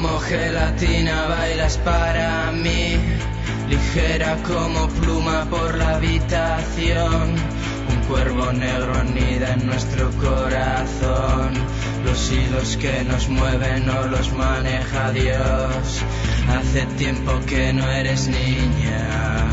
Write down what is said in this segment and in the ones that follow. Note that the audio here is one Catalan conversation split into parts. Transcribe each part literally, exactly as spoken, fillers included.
como gelatina bailas para mí, ligera como pluma por la habitación. Un cuervo negro anida en nuestro corazón. Los hilos que nos mueven no los maneja Dios. Hace tiempo que no eres niña.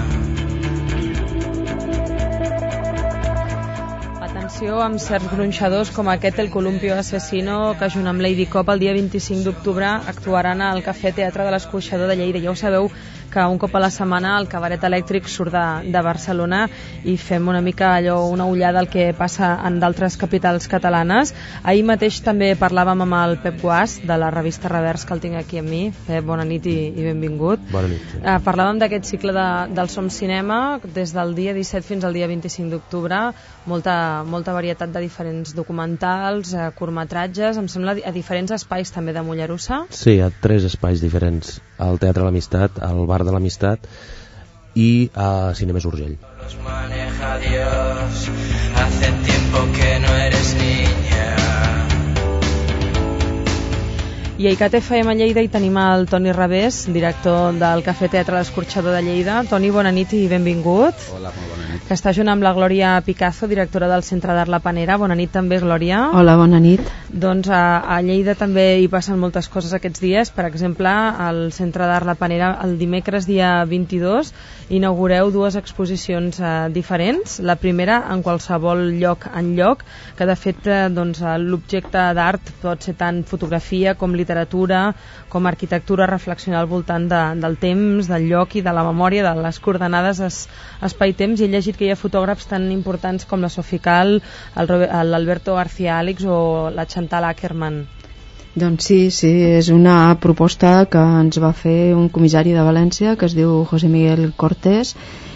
Atenció amb certs gronxadors com aquest El Columpio Asesino, que junt amb Lady Cop el dia vint-i-cinc d'octubre actuaran al Cafè Teatre de l'Escorxador de Lleida. Ja ho sabeu que un cop a la setmana el Cabaret Elèctric surt de, de Barcelona i fem una mica allò, una ullada al que passa en d'altres capitals catalanes. Ahir mateix també parlàvem amb el Pep Guas de la revista Revers, que el tinc aquí amb mi. Pep, bona nit i, i benvingut. Bona nit. Eh, parlàvem d'aquest cicle de, del Som Cinema des del dia disset fins al dia vint-i-cinc d'octubre, molta, molta varietat de diferents documentals, eh, curtmetratges, em sembla a diferents espais també de Mollerussa. Sí, a tres espais diferents, al Teatre l'Amistat, al Bar de l'Amistat i a Cinemes Urgell. Los maneja Dios, hace tiempo que no eres niña. I a ICAT F M Lleida hi tenim el Toni Revés, director del Cafè Teatre l'Escorxador de Lleida. Toni, bona nit i benvingut. Hola, molt bona nit. Que està junt amb la Glòria Picazo, directora del Centre d'Art La Panera. Bona nit també, Glòria. Hola, bona nit. Doncs a, a Lleida també hi passen moltes coses aquests dies. Per exemple, al Centre d'Art La Panera el dimecres dia vint-i-dos inaugureu dues exposicions eh, diferents. La primera en qualsevol lloc en lloc, que de fet eh, doncs, l'objecte d'art pot ser tant fotografia com literatura literatura, com arquitectura, reflexionar al voltant de, del temps, del lloc i de la memòria, de les coordenades es, espai-temps, i he llegit que hi ha fotògrafs tan importants com la Sofical, l'Alberto García Àlix o la Chantal Ackerman. Doncs sí, sí, és una proposta que ens va fer un comissari de València que es diu José Miguel Cortés,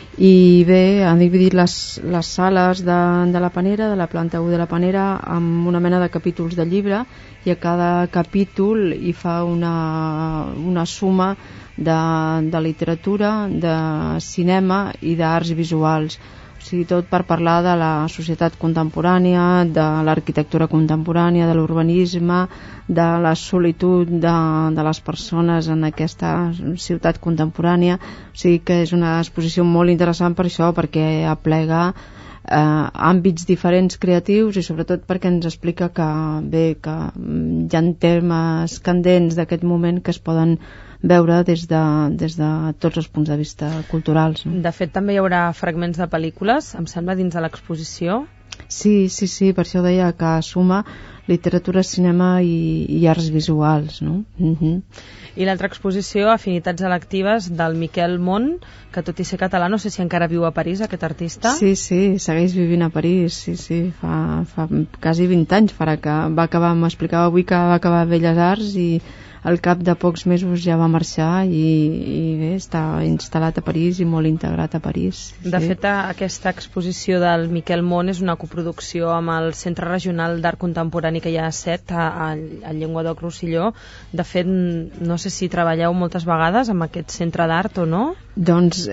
i bé, han dividit les, les sales de, de la Panera, de la planta u de la Panera, amb una mena de capítols de llibre, i a cada capítol hi fa una, una suma de, de literatura, de cinema i d'arts visuals. O sigui, tot per parlar de la societat contemporània, de l'arquitectura contemporània, de l'urbanisme, de la solitud de, de les persones en aquesta ciutat contemporània. O sigui que és una exposició molt interessant per això, perquè aplega eh, àmbits diferents creatius i sobretot perquè ens explica que, bé, que hi ha temes candents d'aquest moment que es poden veure des de, des de tots els punts de vista culturals. No? De fet, també hi haurà fragments de pel·lícules, em sembla, dins de l'exposició. Sí, sí, sí, per això deia que suma literatura, cinema i, i arts visuals. No? Uh-huh. I l'altra exposició, Afinitats electives, del Miquel Mont, que tot i ser català, no sé si encara viu a París, aquest artista. Sí, sí, segueix vivint a París, sí, sí, fa, fa quasi vint anys farà que va acabar, m'explicava avui que va acabar Belles Arts i al cap de pocs mesos ja va marxar i, i bé, està instal·lat a París i molt integrat a París. Sí. De fet, aquesta exposició del Miquel Mont és una coproducció amb el Centre Regional d'Art Contemporani que hi ha a Set, a, a, a Llenguadoc-Rosselló. De fet, no sé si treballeu moltes vegades amb aquest centre d'art o no? Doncs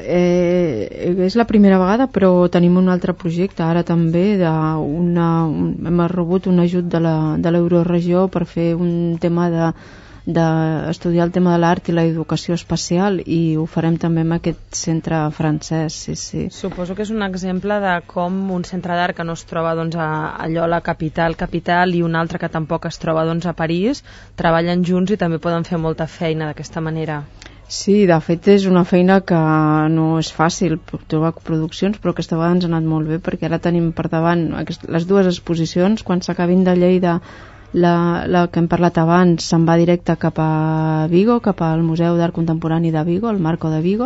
eh, és la primera vegada, però tenim un altre projecte ara també, de una, un, hem rebut un ajut de la, de l'Euroregió per fer un tema de d'estudiar el tema de l'art i l'educació espacial, i ho farem també amb aquest centre francès. Sí, sí. Suposo que és un exemple de com un centre d'art que no es troba doncs, a, allò a la capital, capital, i un altre que tampoc es troba doncs, a París, treballen junts i també poden fer molta feina d'aquesta manera. Sí, de fet és una feina que no és fàcil trobar produccions, però aquesta vegada ens ha anat molt bé, perquè ara tenim per davant les dues exposicions. Quan s'acabin de Lleida, La, la que hem parlat abans se'n va directe cap a Vigo, cap al Museu d'Art Contemporani de Vigo, el Marco de Vigo,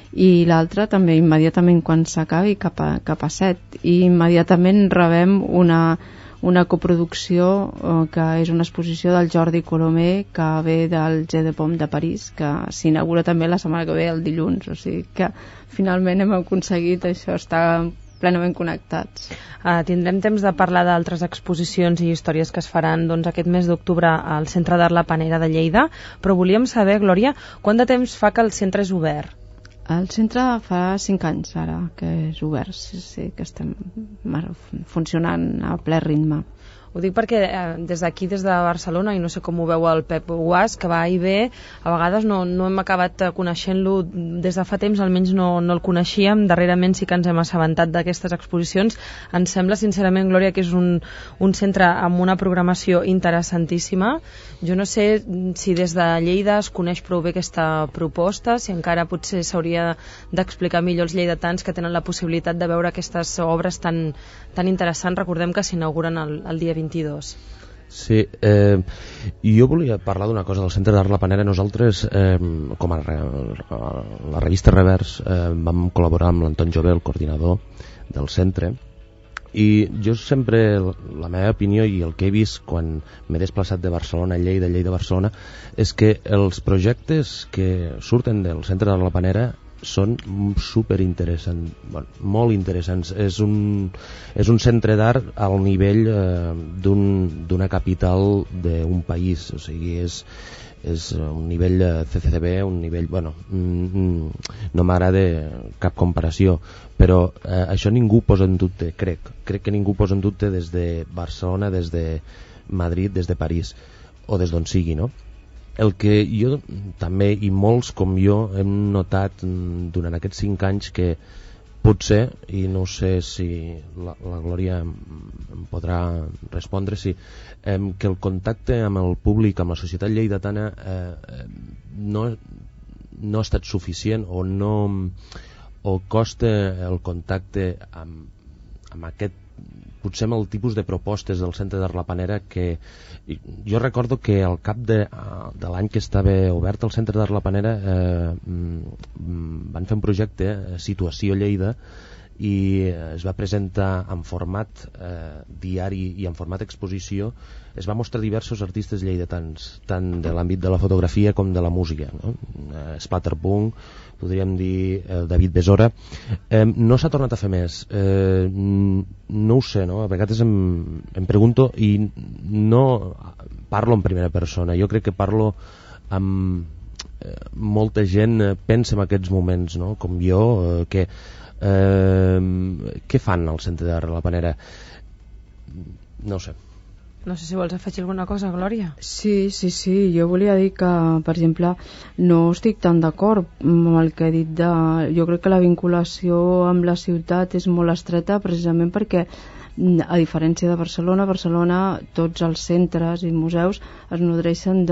i l'altra també immediatament quan s'acabi cap a, cap a Set, i immediatament rebem una, una coproducció eh, que és una exposició del Jordi Colomer, que ve del Jeu de Paume de París, que s'inaugura també la setmana que ve, el dilluns. O sigui que finalment hem aconseguit això, està plenament connectats. Uh, tindrem temps de parlar d'altres exposicions i històries que es faran doncs, aquest mes d'octubre al Centre d'Art La Panera de Lleida, però volíem saber, Glòria, quant de temps fa que el centre és obert? El centre fa cinc anys ara que és obert, sí, sí, que estem funcionant a ple ritme. Ho dic perquè eh, des d'aquí, des de Barcelona, i no sé com ho veu el Pep Guas, que va i ve, a vegades no, no hem acabat coneixent-lo des de fa temps, almenys no, no el coneixíem, darrerament sí que ens hem assabentat d'aquestes exposicions. Ens sembla sincerament, Glòria, que és un, un centre amb una programació interessantíssima. Jo no sé si des de Lleida es coneix prou bé aquesta proposta, si encara potser s'hauria d'explicar millor els lleidatans que tenen la possibilitat de veure aquestes obres tan, tan interessants. Recordem que s'inauguren el, el dia vint-i-dos. Sí, eh, jo volia parlar d'una cosa del Centre d'Art La Panera. Nosaltres, eh, com a re, la revista Revers, eh, vam col·laborar amb l'Anton Jové, el coordinador del centre, i jo sempre, la meva opinió i el que he vist quan m'he desplaçat de Barcelona a Lleida, Lleida a Barcelona, és que els projectes que surten del Centre d'Art La Panera són super interessants, bueno, molt interessants. És un, és un centre d'art al nivell eh, d'un, d'una capital d'un país, o sigui, és, és un nivell C C C B, un nivell, bueno, mm, no m'agrada cap comparació, però eh, això ningú posa en dubte, crec, crec que ningú posa en dubte des de Barcelona, des de Madrid, des de París, o des d'on sigui, no? El que jo també, i molts com jo, hem notat durant aquests cinc anys que potser, i no sé si la, la Glòria em, em podrà respondre, si, eh, que el contacte amb el públic, amb la societat lleidatana, eh, no, no ha estat suficient, o no, o costa el contacte amb, amb aquest, potser amb el tipus de propostes del Centre d'Art La Panera, que jo recordo que al cap de, de l'any que estava obert el Centre d'Art La Panera eh, van fer un projecte, Situació Lleida, i es va presentar en format eh, diari i en format exposició. Es va mostrar diversos artistes lleidatans, tant de l'àmbit de la fotografia com de la música, no? eh, Splatterpunk, podríem dir eh, David Besora. Eh, no s'ha tornat a fer més, eh, no ho sé, no? A vegades em, em pregunto, i no parlo en primera persona, jo crec que parlo amb eh, molta gent, eh, pensa en aquests moments, no? Com jo, eh, que eh, què fan al Centre d'Art La Panera? No ho sé. No sé si vols afegir alguna cosa, Glòria. Sí, sí, sí. Jo volia dir que, per exemple, no estic tan d'acord amb el que he dit de... Jo crec que la vinculació amb la ciutat és molt estreta, precisament perquè, a diferència de Barcelona, Barcelona, tots els centres i museus es nodreixen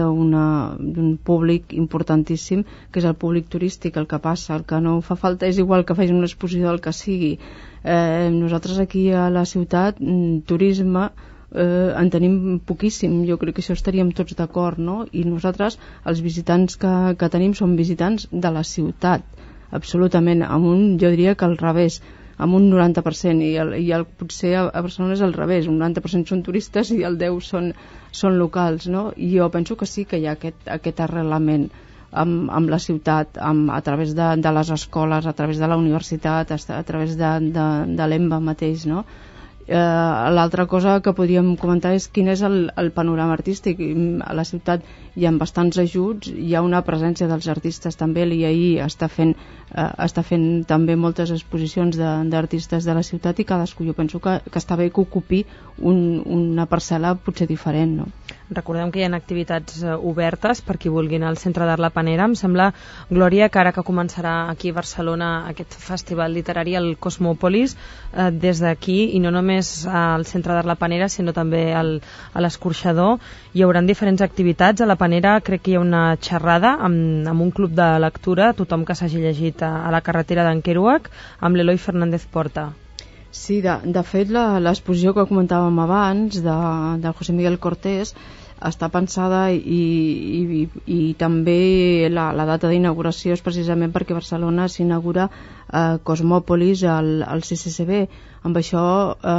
d'un públic importantíssim, que és el públic turístic. El que passa, el que no fa falta és igual que faci una exposició del que sigui. Eh, nosaltres aquí a la ciutat, turisme, Eh, en tenim poquíssim. Jo crec que això estaríem tots d'acord, no? I nosaltres, els visitants que, que tenim, són visitants de la ciutat, absolutament, amb un, jo diria que al revés, amb un noranta per cent, i, el, i el, potser a Barcelona és al revés, un noranta per cent són turistes i el deu són, són locals, no? I jo penso que sí que hi ha aquest, aquest arrelament amb, amb la ciutat, amb, a través de, de les escoles, a través de la universitat, a, a través de, de, de l'E M B A mateix, no? Eh, l'altra cosa que podríem comentar és quin és el, el panorama artístic. A la ciutat hi ha bastants ajuts, hi ha una presència dels artistes també. L'I A I està fent, eh, està fent també moltes exposicions d'artistes de, de la ciutat, i cadascú, jo penso que, que està bé que ocupi un, una parcel·la potser diferent, no? Recordem que hi ha activitats eh, obertes per qui vulgui anar al Centre d'Art La Panera. Em sembla, Glòria, que ara que començarà aquí a Barcelona aquest festival literari, el Cosmòpolis, eh, des d'aquí, i no només al Centre d'Art La Panera, sinó també al, a l'Escorxador, hi haurà diferents activitats. A La Panera crec que hi ha una xerrada amb, amb un club de lectura, tothom que s'hagi llegit a, a la carretera d'en Kerouac, amb l'Eloi Fernández Porta. Sí, de, de fet l'exposició que comentàvem abans de, del José Miguel Cortés està pensada, i, i, i també la, la data d'inauguració és precisament perquè Barcelona s'inaugura eh, Cosmòpolis al, al C C C B. Amb això, eh,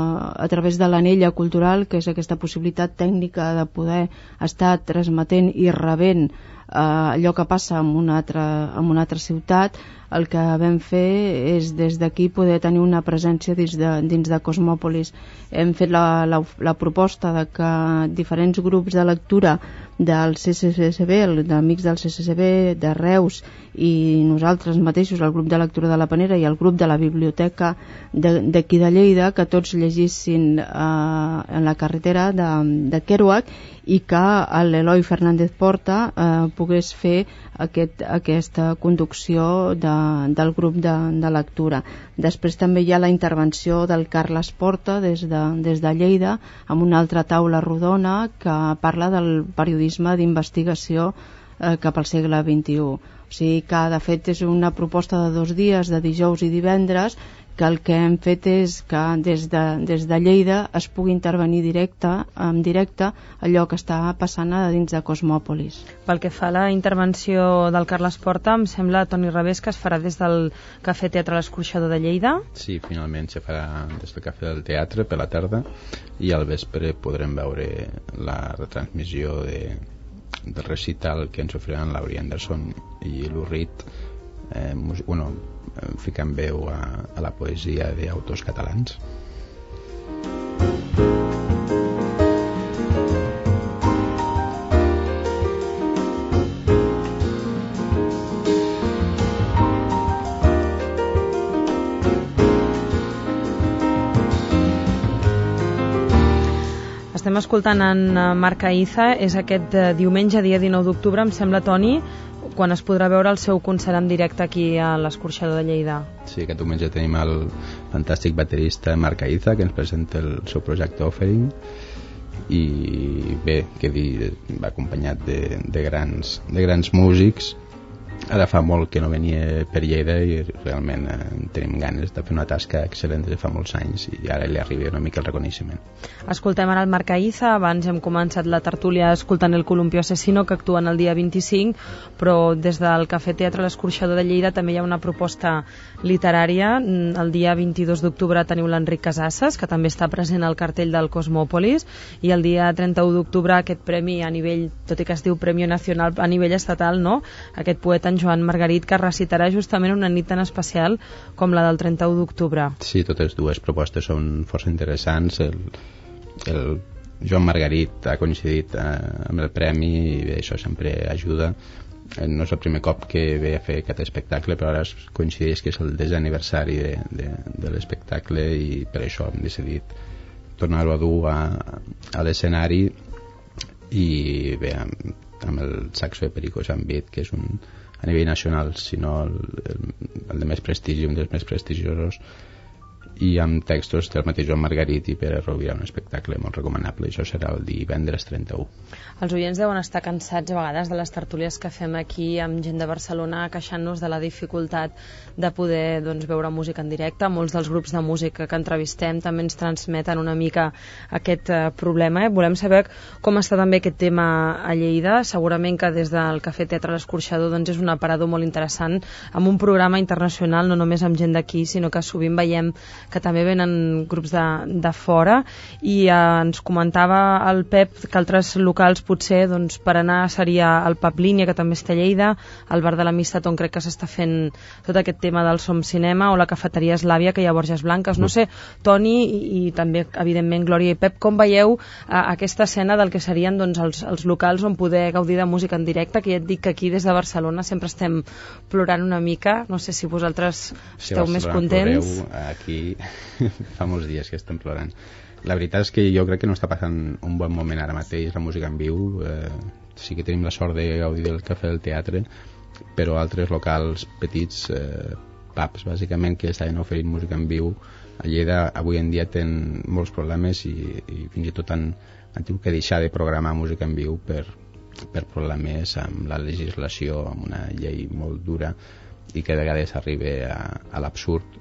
a través de l'anella cultural, que és aquesta possibilitat tècnica de poder estar transmetent i rebent eh, allò que passa en una altra, en una altra ciutat, el que vam fer és des d'aquí poder tenir una presència dins de, dins de Cosmòpolis. Hem fet la, la, la proposta de que diferents grups de lectura del C C C B, d'amics del C C C B de Reus i nosaltres mateixos, el grup de lectura de la Panera i el grup de la biblioteca d'aquí de, de Lleida, que tots llegissin eh, en la carretera de, de Kerouac i que l'Eloi Fernández Porta eh, pogués fer aquest, aquesta conducció de, del grup de, de lectura. Després també hi ha la intervenció del Carles Porta des de, des de Lleida amb una altra taula rodona que parla del periodisme d'investigació eh, cap al segle vint-i-u. O sigui que de fet és una proposta de dos dies, de dijous i divendres, que el que hem fet és que des de, des de Lleida es pugui intervenir directe, en directe allò que està passant a dins de Cosmòpolis. Pel que fa a la intervenció del Carles Porta, em sembla, Toni Revés, que es farà des del Cafè Teatre L'Escorxador de Lleida. Sí, finalment se farà des del Cafè del Teatre per la tarda i al vespre podrem veure la retransmissió de del recital que ens oferiran Laurie Anderson i Lou Reed, eh, bueno, ficant veu a, a la poesia d'autors catalans. Estem escoltant en Marc Aiza, és aquest diumenge, dia dinou d'octubre, em sembla, Toni, quan es podrà veure el seu concert en directe aquí a l'Escorxador de Lleida. Sí, aquest diumenge tenim el fantàstic baterista Marc Aiza, que ens presenta el seu projecte Offering, i bé, que dir, va acompanyat de, de, grans, de grans músics. Ara fa molt que no venia per Lleida i realment eh, tenim ganes de fer una tasca excel·lent des de fa molts anys i ara li arriba una mica el reconeixement. Escoltem ara el Marc Aiza. Abans hem començat la tertúlia escoltant el Columpio Asesino, que actuen el dia vint-i-cinc, però des del Cafè Teatre L'Escorxador de Lleida també hi ha una proposta literària. El dia vint-i-dos d'octubre teniu l'Enric Casasses, que també està present al cartell del Cosmòpolis, i el dia trenta-u d'octubre aquest premi a nivell, tot i que es diu Premi Nacional a nivell estatal, no? Aquest poeta en Joan Margarit, que recitarà justament una nit tan especial com la del trenta-u d'octubre. Sí, totes dues propostes són força interessants. El, el Joan Margarit ha coincidit eh, amb el premi i bé, això sempre ajuda. No és el primer cop que ve a fer aquest espectacle, però ara coincideix que és el desè aniversari de, de, de l'espectacle i per això hem decidit tornar-ho a dur a, a l'escenari i bé, amb, amb el saxo de Perico Jambit, que és un a nivell nacional, sinó el, el, el de més prestigi, un dels més prestigiosos, i amb textos del mateix Joan Margarit i Pere Rovira, un espectacle molt recomanable. Això serà el divendres trenta-u. Els oients deuen estar cansats a vegades de les tertúlies que fem aquí amb gent de Barcelona, queixant-nos de la dificultat de poder doncs, veure música en directe. Molts dels grups de música que entrevistem també ens transmeten una mica aquest uh, problema. Eh? Volem saber com està també aquest tema a Lleida. Segurament que des del Cafè Teatre L'Escorxador doncs, és un aparador molt interessant, amb un programa internacional, no només amb gent d'aquí, sinó que sovint veiem que també venen grups de, de fora, i eh, ens comentava el Pep que altres locals potser doncs, per anar seria el Pub Línia, que també està a Lleida, el Bar de l'Amistat, on crec que s'està fent tot aquest tema del Som Cinema, o la cafeteria Eslàvia, que hi ha Borges Blanques. No sé, Toni, i, i també evidentment Glòria i Pep, com veieu eh, aquesta escena del que serien doncs, els, els locals on poder gaudir de música en directe, que ja et dic que aquí des de Barcelona sempre estem plorant una mica. No sé si vosaltres si esteu més contents. Ploreu, aquí fa molts dies que estem plorant. La veritat és que jo crec que no està passant un bon moment ara mateix la música en viu. Eh, sí que tenim la sort de gaudir del Cafè del Teatre, però altres locals petits, eh, pubs bàsicament, que estaven oferint música en viu a Lleida avui en dia tenen molts problemes i, i fins i tot han, han tingut que deixar de programar música en viu per, per problemes amb la legislació, amb una llei molt dura i que a vegades arriba a, a l'absurd.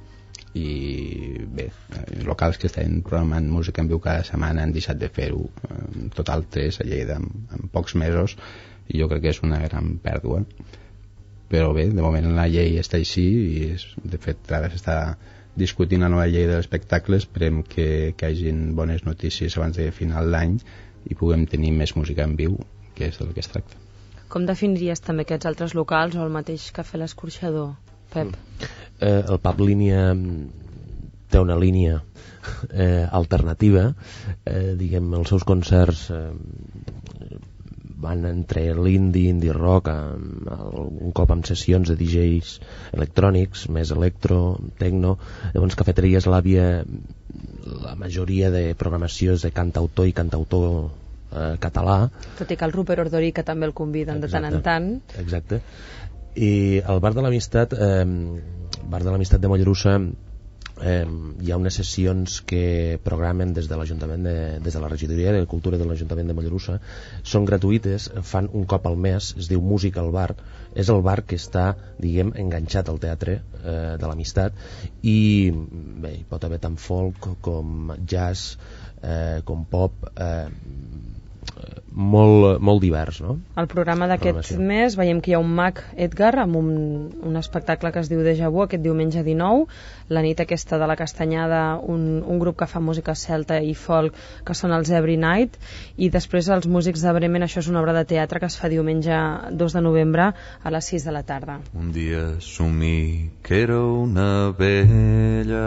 I bé, locals que estan programant música en viu cada setmana han deixat de fer-ho, en total tres a Lleida en, en pocs mesos, i jo crec que és una gran pèrdua. Però bé, de moment la llei està així i és, de fet ara s'està discutint la nova llei de l'espectacle. Esperem que, que hi hagin bones notícies abans de final d'any i puguem tenir més música en viu, que és del que es tracta. Com definiries també aquests altres locals o el mateix Cafè L'Escorxador, Pep? Mm. Eh, el Pub Línia té una línia eh, alternativa, eh, diguem, els seus concerts eh, van entre l'indie, indie rock, amb, un cop amb sessions de D Js electrònics, més electro, techno. Llavors Cafeteria Eslàvia, la majoria de programació és de cantautor i cantautor eh, català. Tot i que el Rupert Ordorica també el conviden de tant en tant. Exacte. I al Bar de l'Amistat, eh, Bar de l'Amistat de Mollerussa, Eh, hi ha unes sessions que programen des de l'Ajuntament de, des de la Regidoria de Cultura de l'Ajuntament de Mollerussa. Són gratuïtes, fan un cop al mes, es diu Música al Bar. És el bar que està, diguem, enganxat al teatre eh, de l'Amistat, i bé, hi pot haver tant folk com jazz, eh, com pop, eh, molt, molt divers, no? Al programa d'aquest mes veiem que hi ha un mag, Edgar, amb un, un espectacle que es diu Déjà Vu, aquest diumenge dinou, la nit aquesta de la Castanyada, un, un grup que fa música celta i folk, que són els Every Night, i després els músics de Bremen. Això és una obra de teatre que es fa diumenge dos de novembre a les sis de la tarda. Un dia somni que era una vella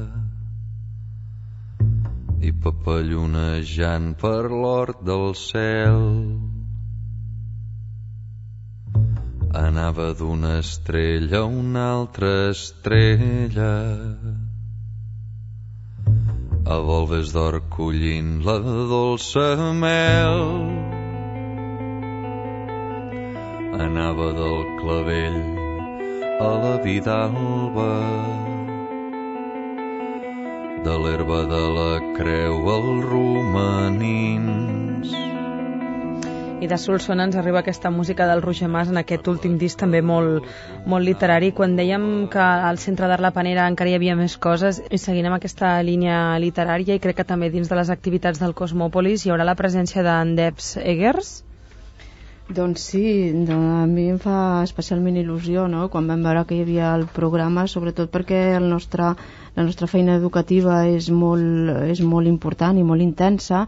i papallonejant per l'hort del cel anava d'una estrella a una altra estrella a volves d'or collint la dolça mel. Anava del clavell a la Vidalba, de l'herba de la creu als romanins. I de Solsona ens arriba aquesta música del Roger Mas en aquest últim disc també molt, molt literari. Quan dèiem que al Centre d'Art La Panera encara hi havia més coses, i seguint amb aquesta línia literària, i crec que també dins de les activitats del Cosmòpolis hi haurà la presència d'Andeps Eggers. Doncs sí, a mi em fa especialment il·lusió, no?, quan vam veure que hi havia el programa, sobretot perquè el nostre, la nostra feina educativa és molt, és molt important i molt intensa,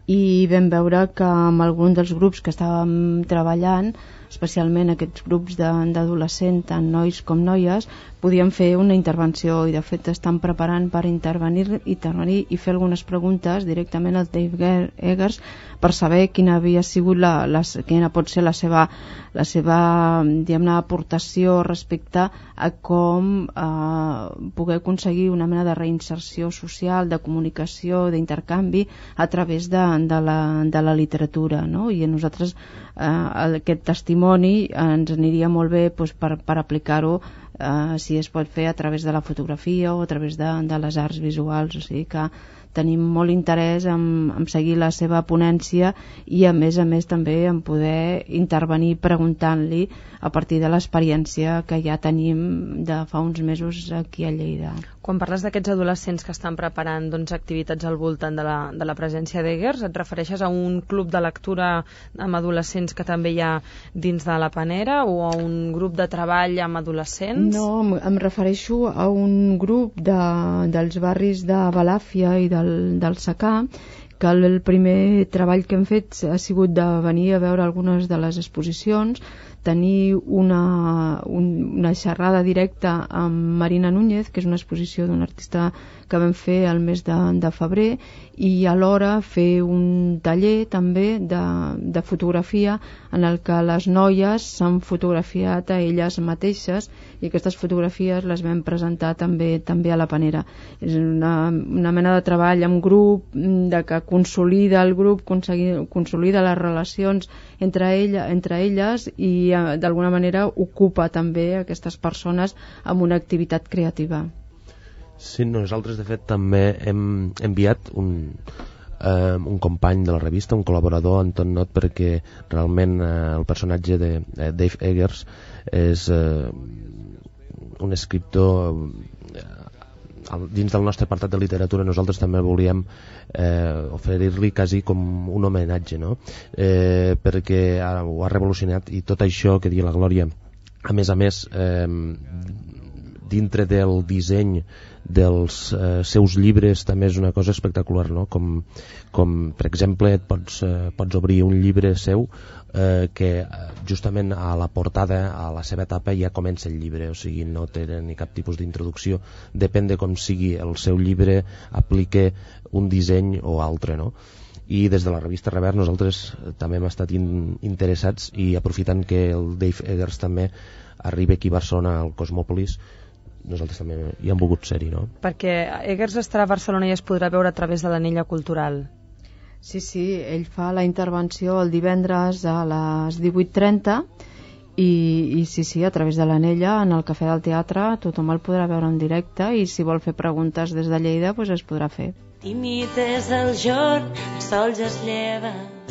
i vam veure que amb algun dels grups que estàvem treballant, especialment aquests grups d'adolescents, tant nois com noies, podíem fer una intervenció, i de fet estan preparant per intervenir, intervenir i fer algunes preguntes directament al Dave Eggers per saber quina havia sigut la, la, quina pot ser la seva, la seva diguem-ne, aportació respecte a com eh, poder aconseguir una mena de reinserció social, de comunicació, d'intercanvi a través de, de, la, de la literatura, no? I a nosaltres eh, aquest testimoni ens aniria molt bé doncs, per, per aplicar-ho, eh, si es pot fer a través de la fotografia o a través de, de les arts visuals. O sigui que tenim molt interès en, en seguir la seva ponència, i a més a més també en poder intervenir preguntant-li a partir de l'experiència que ja tenim de fa uns mesos aquí a Lleida. Quan parles d'aquests adolescents que estan preparant doncs, activitats al voltant de la, de la presència d'Eggers, et refereixes a un club de lectura amb adolescents que també hi ha dins de la Panera, o a un grup de treball amb adolescents? No, em refereixo a un grup de, dels barris de Balàfia i del, del Secà, que el, el primer treball que hem fet ha sigut de venir a veure algunes de les exposicions, tenir una, un, una xerrada directa amb Marina Núñez, que és una exposició d'un artista que vam fer el mes de, de febrer, i alhora fer un taller també de, de fotografia en el que les noies s'han fotografiat a elles mateixes, i aquestes fotografies les vam presentar també també a la Panera. És una, una mena de treball en grup, de que consolida el grup, consolida les relacions entre, ella, entre elles, i d'alguna manera ocupa també aquestes persones amb una activitat creativa. Sí, nosaltres de fet també hem enviat un, eh, un company de la revista, un col·laborador, Anton Not, perquè realment eh, el personatge de eh, Dave Eggers és eh, un escriptor eh, dins del nostre apartat de literatura. Nosaltres també volíem eh, oferir-li quasi com un homenatge, no? Eh, perquè ha, ho ha revolucionat, i tot això que digui la Glòria, a més a més eh, dintre del disseny dels eh, seus llibres també és una cosa espectacular, no? Com, com per exemple et pots, eh, pots obrir un llibre seu eh, que justament a la portada, a la seva etapa, ja comença el llibre, o sigui, no té ni cap tipus d'introducció, depèn de com sigui el seu llibre, aplique un disseny o altre, no? i des de la revista Revers nosaltres també hem estat in, interessats, i aprofitant que el Dave Eggers també arriba aquí a Barcelona al Cosmòpolis, nosaltres també hi hem volgut ser-hi, no? Perquè Eggers estarà a Barcelona i es podrà veure a través de l'Anella Cultural. Sí, sí, ell fa la intervenció el divendres a les divuit trenta i, i sí, sí, a través de l'Anella, en el Cafè del Teatre, tothom el podrà veure en directe, i si vol fer preguntes des de Lleida, doncs es podrà fer. Timites el jorn, el sol ja es lleva,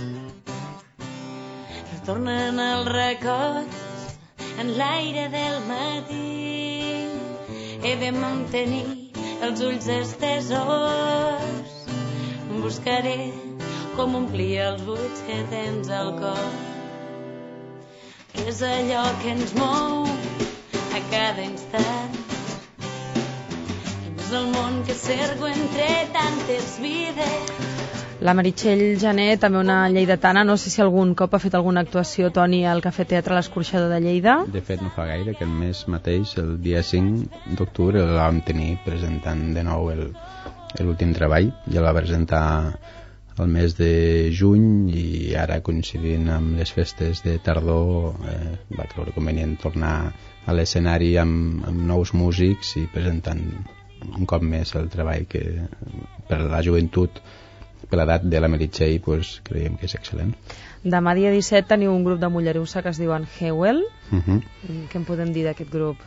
retornen els records en l'aire del matí. He de mantenir els ulls estesos, buscaré com omplir els buits que tens al cor. Què és allò que ens mou a cada instant? Quin és el món que cerco entre tantes vides? La Meritxell Jané, també una lleidatana, no sé si algun cop ha fet alguna actuació, Toni, al Cafè Teatre L'Escorxador de Lleida. De fet, no fa gaire, que el mes mateix, el dia cinc d'octubre, el vam tenir presentant de nou l'últim treball, i el va presentar el mes de juny, i ara, coincidint amb les festes de tardor, eh, va creure convenient tornar a l'escenari amb, amb nous músics i presentant un cop més el treball que per la joventut, per l'edat de la Meritxell, pues, creiem que és excel·lent. Demà dia disset teniu un grup de Mollerussa que es diuen Hewell. Uh -huh. Què en podem dir d'aquest grup?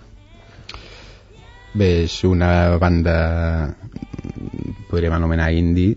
Bé, és una banda, podríem anomenar indie,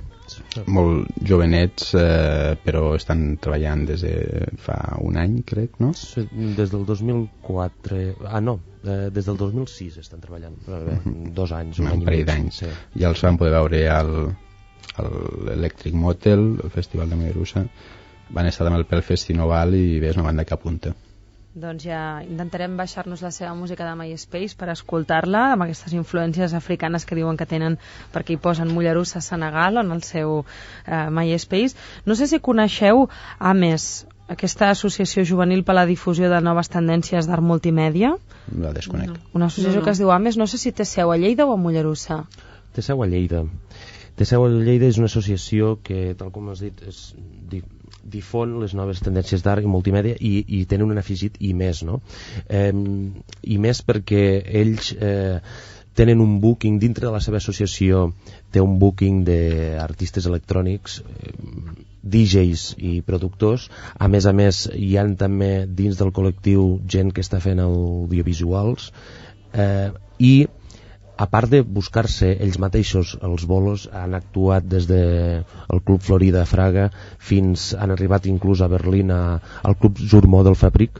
molt jovenets, eh, però estan treballant des de fa un any, crec, no? Des del dos mil quatre... Ah, no, eh, des del dos mil sis estan treballant. Però bé, dos anys, un, un any i mig. d'anys. Sí. Ja els vam poder veure al l'Electric Motel, el Festival de Mollerussa. Van estar amb el Pel Festival i bé, és una banda que apunta. Doncs ja intentarem baixar-nos la seva música de MySpace per escoltar-la, amb aquestes influències africanes que diuen que tenen, perquè hi posen Mollerussa Senegal en el seu eh, MySpace. No sé si coneixeu AMES, aquesta associació juvenil per a la difusió de noves tendències d'art multimèdia. La desconec. No. Una associació no, no. que es diu AMES, no sé si té seu a Lleida o a Mollerussa. Té seu a Lleida. Té seu a Lleida, és una associació que, tal com has dit, és, di, difon les noves tendències d'art i multimèdia, i, i tenen un afegit i més, no? Eh, I més perquè ells eh, tenen un booking, dintre de la seva associació té un booking d'artistes electrònics, eh, D Js i productors. A més a més, hi ha també dins del col·lectiu gent que està fent audiovisuals, eh, i a part de buscar-se ells mateixos els bolos, han actuat des del de Club Florida a Fraga fins, han arribat inclús a Berlín a, al Club Zurmó del Fabric,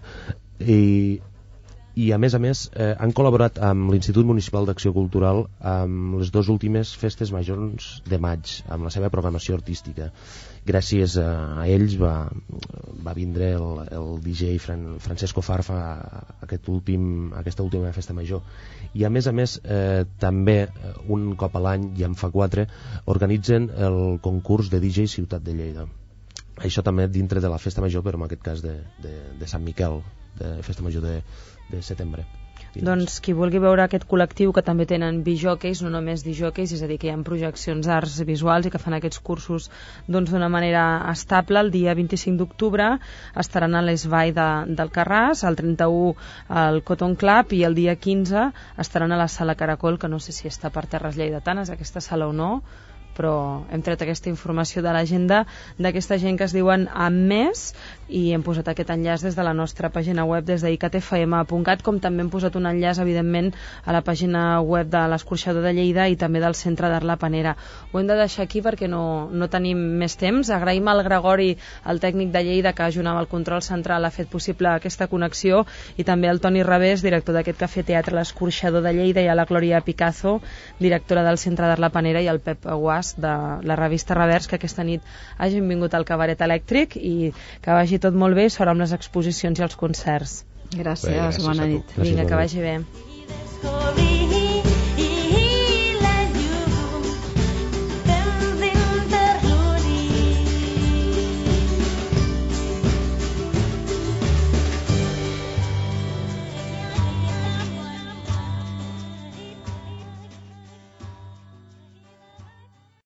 i, i a més a més eh, han col·laborat amb l'Institut Municipal d'Acció Cultural amb les dues últimes festes majors de maig, amb la seva programació artística. Gràcies a, a ells va, va vindre el, el D J Fran, Francesco Farfa a aquest últim, a aquesta última festa major. I a més a més eh, també un cop a l'any, ja en fa quatre, organitzen el concurs de D J Ciutat de Lleida. Això també dintre de la festa major, però en aquest cas de, de, de Sant Miquel, de festa major de, de setembre. Doncs qui vulgui veure aquest col·lectiu, que també tenen bijòqueis, no només dijòqueis, és a dir, que hi ha projeccions d'arts visuals i que fan aquests cursos doncs, d'una manera estable, el dia vint-i-cinc d'octubre estaran a l'Esbai de, del Carràs, el trenta-u al Cotton Club, i el dia quinze estaran a la Sala Caracol, que no sé si està per terres lleidatanes aquesta sala o no, però hem tret aquesta informació de l'agenda d'aquesta gent que es diuen AMES, i hem posat aquest enllaç des de la nostra pàgina web, des de i c t f m punt cat, com també hem posat un enllaç, evidentment, a la pàgina web de l'Escorxador de Lleida i també del Centre d'Art La Panera. Ho hem de deixar aquí perquè no, no tenim més temps. Agraïm al Gregori, el tècnic de Lleida, que junt amb el control central ha fet possible aquesta connexió, i també al Toni Revés, director d'aquest Cafè Teatre L'Escorxador de Lleida, i a la Glòria Picazo, directora del Centre d'Art La Panera, i al Pep Guas, de la revista Revers, que aquesta nit hagin vingut al Cabaret Elèctric, i que vagi tot molt bé, sort amb les exposicions i els concerts. Gràcies, bé, gràcies bona nit. Vinga, que vagi bé.